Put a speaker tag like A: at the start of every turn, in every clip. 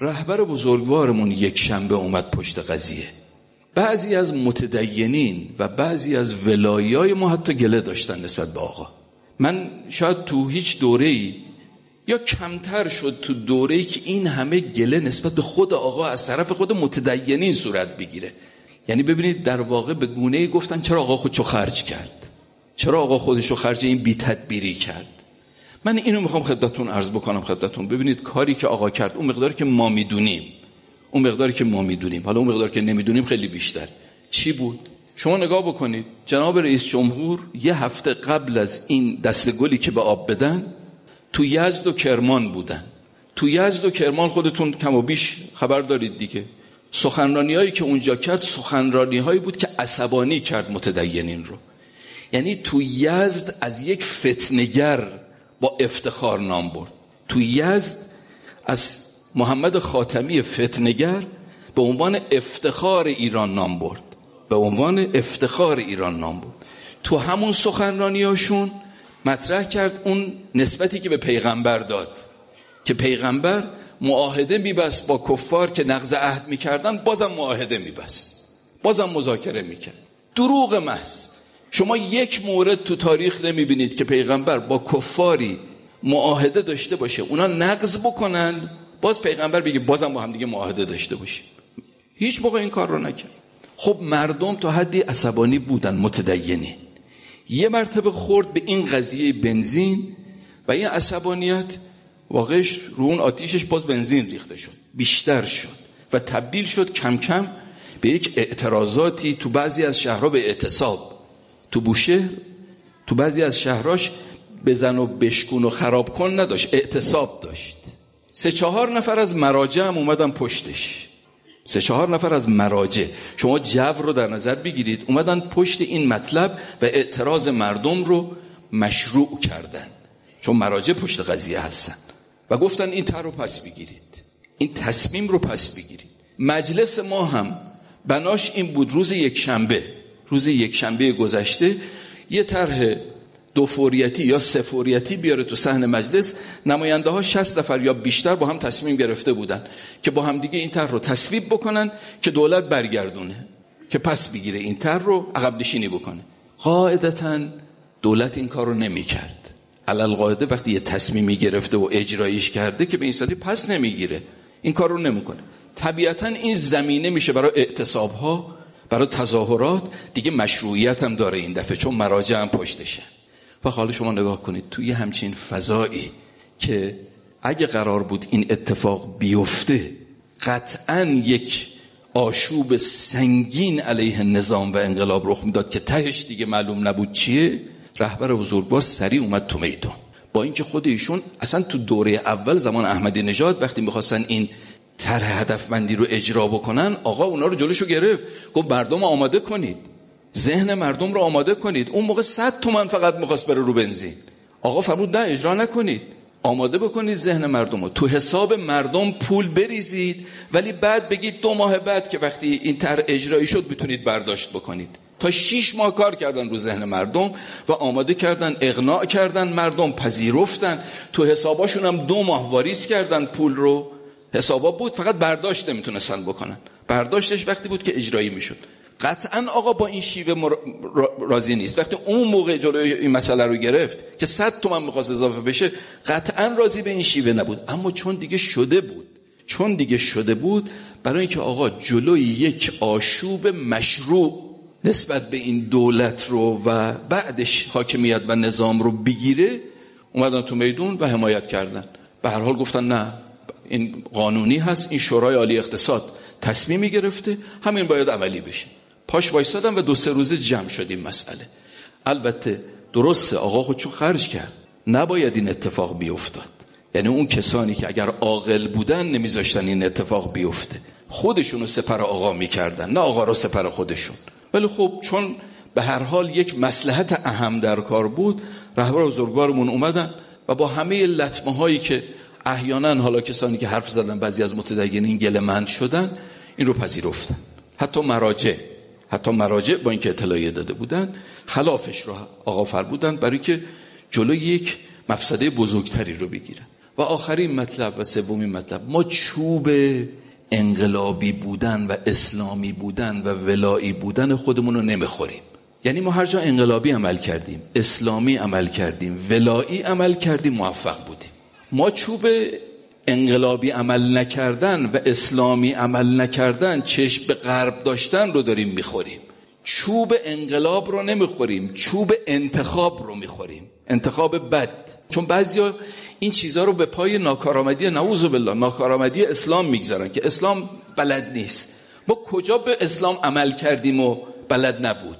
A: رهبر بزرگوارمون یک شنبه اومد پشت قضیه. بعضی از متدینین و بعضی از ولایای ما حتی گله داشتن نسبت به آقا. من شاید تو هیچ دوره‌ای یا کمتر شد تو دوره‌ای که این همه گله نسبت به خود آقا از طرف خود متدینین صورت بگیره. یعنی ببینید در واقع به گونه‌ای گفتن چرا آقا خودشو خرج کرد، چرا آقا خودشو خرج این بی تدبیری کرد. من اینو میخوام خدمتتون عرض بکنم خدمتتون. ببینید کاری که آقا کرد، اون مقداری که ما میدونیم، حالا اون مقداری که نمیدونیم خیلی بیشتر، چی بود؟ شما نگاه بکنید جناب رئیس جمهور یه هفته قبل از این دسته گلی که به آب بدن تو یزد و کرمان بودن. تو یزد و کرمان خودتون کم و بیش خبر دارید دیگه. سخنرانی‌هایی که اونجا کرد سخنرانی‌هایی بود که عصبانی کرد متدینین رو. یعنی تو یزد از یک فتنه‌گر با افتخار نام برد. تو یزد از محمد خاتمی فتنه‌گر به عنوان افتخار ایران نام برد. تو همون سخنرانی‌هاشون مطرح کرد اون نسبتی که به پیغمبر داد که پیغمبر معاهده میبست با کفار که نقض عهد میکردن، بازم معاهده میبست، بازم مذاکره میکرد. دروغ محض. شما یک مورد تو تاریخ نمیبینید که پیغمبر با کفاری معاهده داشته باشه اونا نقض بکنن باز پیغمبر بگه بازم با هم دیگه معاهده داشته باشیم. هیچ موقع این کار رو نکرد. خب مردم تا حدی عصبانی بودن متدینی. یه مرتبه خورد به این قضیه بنزین و این عصبانیت واقعش رو اون آتیشش باز بنزین ریخته شد، بیشتر شد و تبدیل شد کم کم به یک اعتراضاتی. تو بعضی از شهرها به اعتصاب، تو بوشهر تو بعضی از شهرهاش بزن و بشکن و خراب کن نداشت، اعتصاب داشت. 3-4 نفر از مراجع هم اومدن پشتش. 3-4 نفر از مراجع، شما جو رو در نظر بگیرید، اومدن پشت این مطلب و اعتراض مردم رو مشروع کردن، چون مراجع پشت قضیه هستن و گفتن این طرح رو پس بگیرید، این تصمیم رو پس بگیرید. مجلس ما هم بناش این بود روز یکشنبه گذشته یه طرح 2 فوریتی یا 3 فوریتی بیاره تو صحن مجلس. نماینده ها 60 نفر یا بیشتر با هم تصمیم گرفته بودن که با هم دیگه این طرح رو تصویب بکنن که دولت برگردونه، که پس بگیره این طرح رو، عقب نشینی بکنه. قاعدتاً دولت این کار رو نمی کرد. علالقاعده وقتی یه تصمیمی گرفته و اجرایش کرده که به این سالی پس نمیگیره، این کار رو نمیکنه. طبیعتاً این زمینه میشه برای اعتصاب‌ها، برای تظاهرات. دیگه مشروعیت هم داره این دفعه چون مراجع هم پشتشه. و حالا شما نگاه کنید توی همچین فضایی که اگه قرار بود این اتفاق بیفته قطعاً یک آشوب سنگین علیه نظام و انقلاب رخ میداد که تهش دیگه معلوم نبود چیه، رهبر بزرگوار سریع اومد تو میدان. با اینکه خود ایشون اصلا تو دوره اول زمان احمدی نژاد وقتی میخواستن این طرح هدفمندی رو اجرا بکنن، آقا اونا رو جلوشو گرفت، گفت مردم آماده کنید، ذهن مردم رو آماده کنید. اون موقع 100 تومن فقط میخواست بره رو بنزین. آقا فرمود نه، اجرا نکنید، آماده بکنید ذهن مردم رو، تو حساب مردم پول بریزید، ولی بعد بگید 2 ماه بعد که وقتی این طرح اجرایی شد میتونید برداشت بکنید. تا 6 ماه کار کردن رو ذهن مردم و آماده کردن، اقناع کردن، مردم پذیرفتن، تو حساباشون هم 2 ماه واریز کردن پول رو. حسابا بود فقط برداشت نمیتونستن بکنن، برداشتش وقتی بود که اجرایی میشد. قطعا آقا با این شیوه راضی نیست. وقتی اون موقع جلوی این مسئله رو گرفت که 100 تومن میخواست اضافه بشه، قطعا راضی به این شیوه نبود. اما چون دیگه شده بود برای اینکه آقا جلوی یک آشوب مشروع نسبت به این دولت رو و بعدش حاکمیت و نظام رو بگیره، اومدن تو میدون و حمایت کردن. به هر حال گفتن نه، این قانونی هست، این شورای عالی اقتصاد تصمیمی گرفته، همین باید عملی بشه. پاش وایسادن و 2-3 روزه جمع شد این مسئله. البته درسته آقا خودشو خرج کرد، نباید این اتفاق بیفتاد. یعنی اون کسانی که اگر عاقل بودن نمیذاشتن این اتفاق بیفته، خودشونو سپر آقا میکردن، نه آقا رو سپر خودشون. ولی خب چون به هر حال یک مصلحت اهم در کار بود، رهبر بزرگوارمون اومدن و با همه لطمه هایی که احیانا حالا کسانی که حرف زدن بعضی از متدینین گله‌مند شدن، این رو پذیرفتن. حتی مراجع با اینکه اطلاعیه داده بودن خلافش رو آقا فرمودن برای که جلوی یک مفسده بزرگتری رو بگیرن. و آخرین مطلب و سومین مطلب، ما چوب انقلابی بودن و اسلامی بودن و ولایی بودن خودمون رو نمیخوریم. یعنی ما هر جا انقلابی عمل کردیم، اسلامی عمل کردیم، ولایی عمل کردیم، موفق بودیم. ما چوب انقلابی عمل نکردن و اسلامی عمل نکردن، چشم به غرب داشتن رو داریم میخوریم. چوب انقلاب رو نمیخوریم، چوب انتخاب رو میخوریم، انتخاب بد. چون بعضیا این چیزها رو به پای ناکارآمدی، نعوذ بالله، ناکارآمدی اسلام میگذارن که اسلام بلد نیست. ما کجا به اسلام عمل کردیم و بلد نبود؟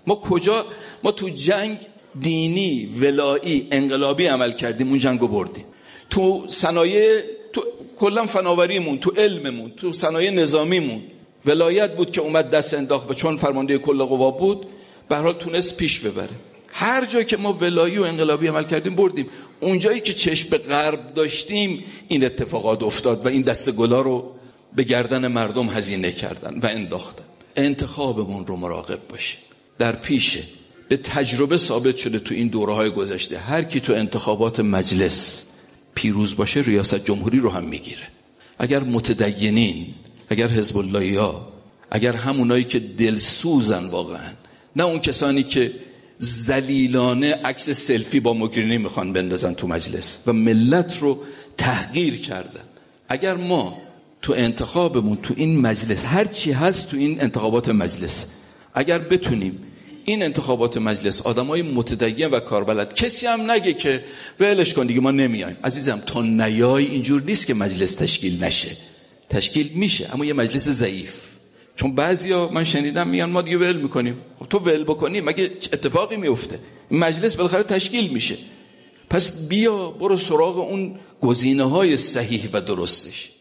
A: ما تو جنگ دینی، ولایی، انقلابی عمل کردیم، اون جنگو بردیم. تو صنایع، تو کلا فناوریمون، تو علممون، تو صنایع نظامیمون ولایت بود که اومد دست انداخت و چون فرمانده کل قوا بود به هر حال تونست پیش ببره. هر جایی که ما ولایی و انقلابی عمل کردیم بردیم. اونجایی که چشم به غرب داشتیم این اتفاقات افتاد و این دست گلا رو به گردن مردم هزینه کردن و انداختن. انتخابمون رو مراقب باشیم. در پیشه به تجربه ثابت شده تو این دوره‌های گذشته هر کی تو انتخابات مجلس پیروز باشه ریاست جمهوری رو هم میگیره. اگر متدینین، اگر حزب اللهیا، اگر همونایی که دلسوزن واقعا، نه اون کسانی که ذلیلانه عکس سلفی با مگرینی میخوان بندازن تو مجلس و ملت رو تحقیر کردن، اگر ما تو انتخابمون تو این مجلس هر چی هست تو این انتخابات مجلس اگر بتونیم این انتخابات مجلس آدمای متدین و کاربلد، کسی هم نگه که ولش کن دیگه ما نمیایم. عزیزم تا نیای اینجور نیست که مجلس تشکیل نشه، تشکیل میشه اما یه مجلس ضعیف. چون بعضیا من شنیدم میگن ما دیگه ول میکنیم. خب تو ول بکنی مگه اتفاقی میفته؟ این مجلس بالاخره تشکیل میشه. پس بیا برو سراغ اون گزینه‌های صحیح و درستش.